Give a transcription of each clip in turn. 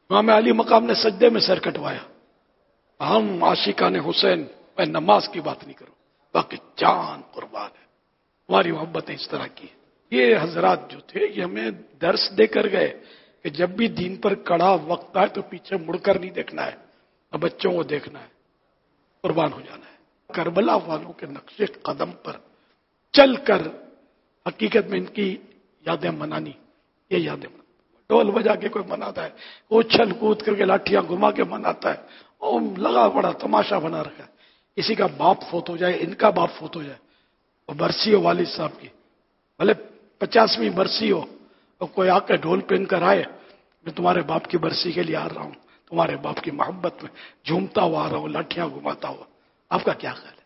امام علی مقام نے سجدے میں سر کٹوایا. ہم عاشقان حسین، میں نماز کی بات نہیں کروں، باقی جان قربان ہے. ہماری محبتیں اس طرح کی. یہ حضرات جو تھے یہ ہمیں درس دے کر گئے کہ جب بھی دین پر کڑا وقت آئے تو پیچھے مڑ کر نہیں دیکھنا ہے، اب بچوں کو دیکھنا ہے، قربان ہو جانا ہے. کربلا والوں کے نقش قدم پر چل کر حقیقت میں ان کی یادیں منانی. یہ یادیں ڈھول بجا کے کوئی مناتا ہے، اچھل کود کر کے لاٹھیاں گھما کے مناتا ہے، اور لگا بڑا تماشا بنا رکھا ہے. کسی کا باپ فوت ہو جائے، ان کا باپ فوت ہو جائے، اور برسی ہو والد صاحب کی، بھلے 50ویں برسی ہو، اور کوئی آ کے ڈھول پہن کر آئے، میں تمہارے باپ کی برسی کے لیے آ رہا ہوں، تمہارے باپ کی محبت میں جھومتا ہوا آ رہا ہوں، لاٹھیاں گھماتا ہوا. آپ کا کیا خیال ہے؟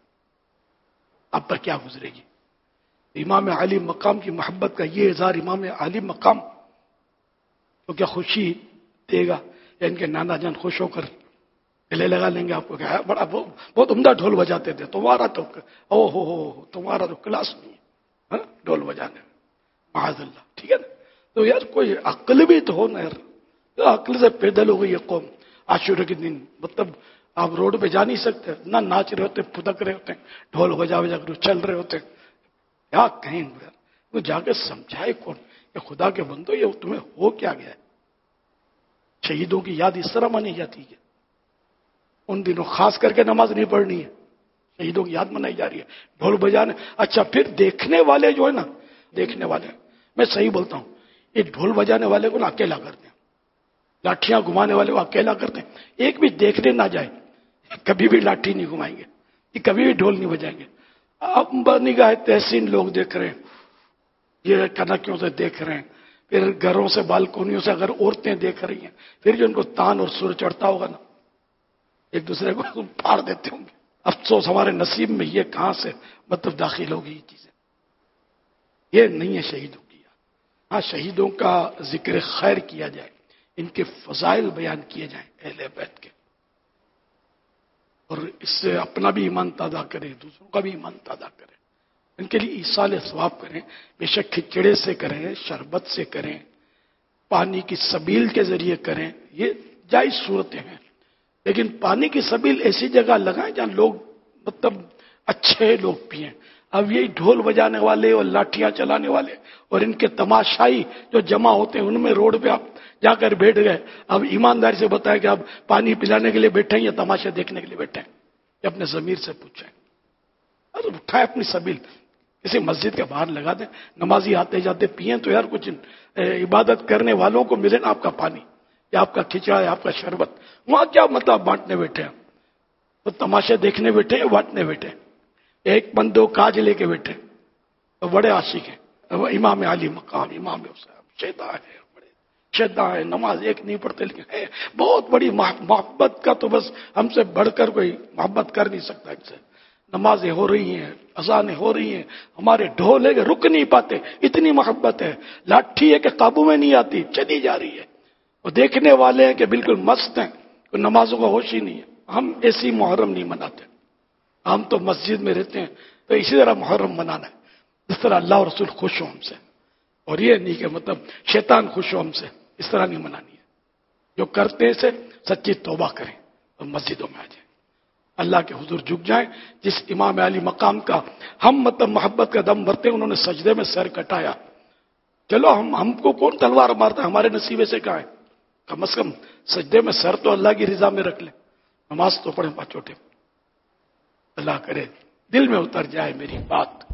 آپ پر کیا گزرے گی؟ امام علی مقام کی محبت کا یہ اظہار امام علی مقام تو کیا خوشی دے گا؟ یا ان کے نانا جان خوش ہو کر گلے لگا لیں گے آپ کو؟ کیا بڑا بہت عمدہ ڈھول بجاتے تھے، تمہارا تو تمہارا تو کلاس نہیں ہے ڈھول بجانے میں، معاذ اللہ. ٹھیک ہے نا؟ تو یار کوئی عقل بھی تو ہو نا یار. عقل سے پیدل ہو گئی یہ قوم. عاشورے کے دن مطلب آپ روڈ پہ جا نہیں سکتے، نہ ناچ رہے ہوتے، پھدک رہے ہوتے، ڈھول بجا بجا کر چل رہے ہوتے. کیا کہیں یار؟ وہ جا کے سمجھائے کون کہ خدا کے بندو یہ تمہیں ہو کیا گیا ہے؟ شہیدوں کی یاد اس طرح منائی جاتی ہے. ان دنوں خاص کر کے نماز نہیں پڑھنی ہے، شہیدوں کی یاد منائی جا رہی ہے، ڈھول بجانے. اچھا پھر دیکھنے والے جو ہے نا، دیکھنے والے، میں صحیح بولتا ہوں، یہ ڈھول بجانے والے کو نا اکیلا کرتے ہیں، لاٹھیاں گھمانے والے کو اکیلا کرتے ہیں. ایک بھی دیکھنے نہ جائے، کبھی بھی لاٹھی نہیں گھمائیں گے، یہ کبھی بھی ڈھول نہیں بجائیں گے. اب نگاہ تحسین لوگ دیکھ رہے ہیں، یہ کنکیوں سے دیکھ رہے ہیں، پھر گھروں سے بالکونیوں سے اگر عورتیں دیکھ رہی ہیں، پھر جو ان کو تان اور سر چڑھتا ہوگا نا، ایک دوسرے کو پھاڑ دیتے ہوں گے. افسوس ہمارے نصیب میں یہ کہاں سے مطلب داخل ہوگی یہ چیزیں. یہ نہیں ہے شہیدوں کی. ہاں شہیدوں کا ذکر خیر کیا جائے، ان کے فضائل بیان کیے جائیں اہل بیت کے، اور اس سے اپنا بھی ایمان تازہ کریں، دوسروں کا بھی ایمان تازہ کریں. ان کے لیے ایصال ثواب کریں، بے شک کھچڑے سے کریں، شربت سے کریں، پانی کی سبیل کے ذریعے کریں، یہ جائز صورتیں ہیں. لیکن پانی کی سبیل ایسی جگہ لگائیں جہاں لوگ مطلب اچھے لوگ پئیں. اب یہی ڈھول بجانے والے اور لاٹھیاں چلانے والے اور ان کے تماشائی جو جمع ہوتے ہیں، ان میں روڈ پہ آپ جا کر بیٹھ گئے. اب ایمانداری سے بتائیں کہ آپ پانی پلانے کے لیے بیٹھے ہیں یا تماشا دیکھنے کے لیے بیٹھے ہیں؟ یا اپنے ضمیر سے پوچھیں. ارے اٹھائیں اپنی سبیل، کسی مسجد کے باہر لگا دیں، نمازی آتے جاتے پئیں تو یار کچھ عبادت کرنے والوں کو ملے نا آپ کا پانی یا آپ کا کھچڑا یا آپ کا شربت. وہاں کیا مطلب بانٹنے بیٹھے ہیں؟ تو تماشے دیکھنے بیٹھے یا بانٹنے بیٹھے؟ ایک بندو کاج لے کے بیٹھے تو بڑے عاشق ہیں. امام علی مقام، امام حسین شیدا ہے، بڑے شیدا ہے، نماز ایک نہیں پڑھتے لیکن ہے بہت بڑی محبت کا تو بس ہم سے بڑھ کر کوئی محبت کر نہیں سکتا ان سے. نمازیں ہو رہی ہیں، اذانیں ہو رہی ہیں، ہمارے ڈھول ہے کہ رک نہیں پاتے، اتنی محبت ہے. لاٹھی ہے کہ قابو میں نہیں آتی، چلی جا رہی ہے. اور دیکھنے والے ہیں کہ بالکل مست ہیں، کوئی نمازوں کا ہوش ہی نہیں ہے. ہم ایسی محرم نہیں مناتے. ہم تو مسجد میں رہتے ہیں تو اسی طرح محرم منانا ہے جس طرح اللہ اور رسول خوش ہو ہم سے. اور یہ نہیں کہ مطلب شیطان خوش ہو ہم سے، اس طرح نہیں منانی ہے. جو کرتے سے سچی توبہ کریں اور مسجدوں میں آ جائیں، اللہ کے حضور جھک جائیں. جس امام علی مقام کا ہم مطلب محبت کا دم بھرتے ہیں، انہوں نے سجدے میں سر کٹایا. چلو ہم کو کون تلوار مارتا ہے، ہمارے نصیبے سے کہاں ہے؟ کم از کم سجدے میں سر تو اللہ کی رضا میں رکھ لیں، نماز تو پڑھیں پاچوٹے. اللہ کرے دل میں اتر جائے میری بات.